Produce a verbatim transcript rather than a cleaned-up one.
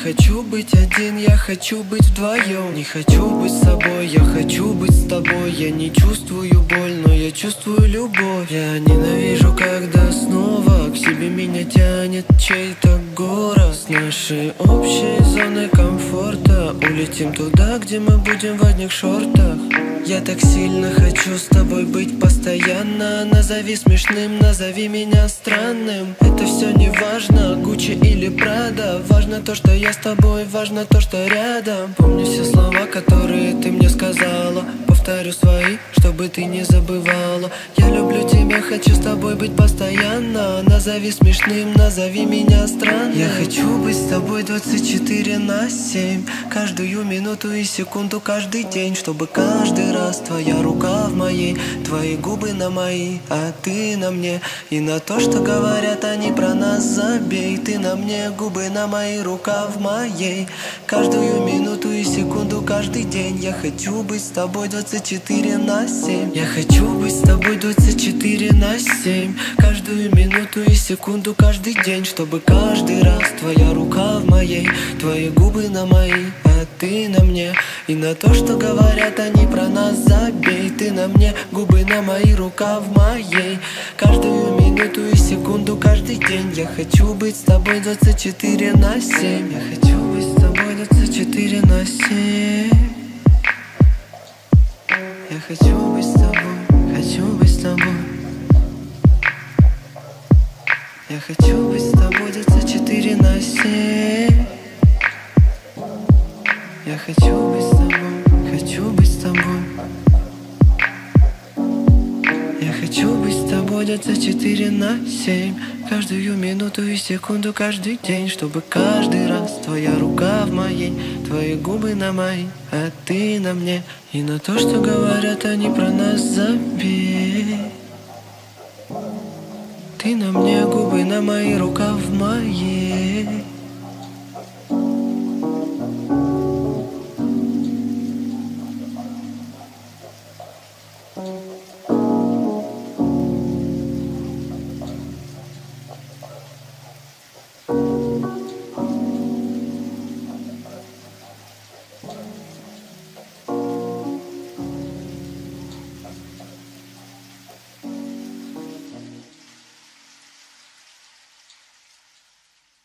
хочу быть один, я хочу быть вдвоем. Не хочу быть с собой, я хочу быть с тобой. Я не чувствую боль, но я чувствую любовь. Я ненавижу, когда снова к себе меня тянет чей-то город. С нашей общей зоны комфорта улетим туда, где мы будем в одних шортах. Я так сильно хочу с тобой быть постоянно. Назови смешным, назови меня странным. Это все не важно, Гуччи или Прада. Важно то, что я с тобой, важно то, что рядом. Помню все слова, которые ты мне сказала. Повторю свои, чтобы ты не забывала. Я люблю тебя, хочу с тобой быть постоянно. Назови смешным, назови меня странным. Я хочу быть с тобой двадцать четыре на семь. Каждую минуту и секунду, каждый день. Чтобы каждый раз твоя рука в моей, твои губы на мои, а ты на мне. И на то, что говорят они про нас, забей. Ты на мне, губы на мои, рука в моей. Каждую минуту и секунду, каждый день. Я хочу быть с тобой двадцать четыре на семь. Я хочу быть с тобой двадцать четыре на семь. Каждую минуту и секунду, каждый день. Чтобы каждый раз твоя рука в моей, твои губы на мои, а ты на мне. И на то, что говорят они про нас, забей. Ты на мне, губы на мои, рука в моей. Каждую минуту и секунду, каждый день. Я хочу быть с тобой двадцать четыре на семь. Я хочу быть с тобой двадцать четыре на семь. Я хочу быть с тобой, хочу быть с тобой. Я хочу быть с тобой двадцать четыре на семь. Я хочу быть с тобой, хочу быть с тобой. Я хочу быть с тобой двадцать четыре на семь. Каждую минуту и секунду, каждый день. Чтобы каждый раз твоя рука в моей, твои губы на мои, а ты на мне. И на то, что говорят они про нас, забей. Ты на мне, губы на мои, рука в моей.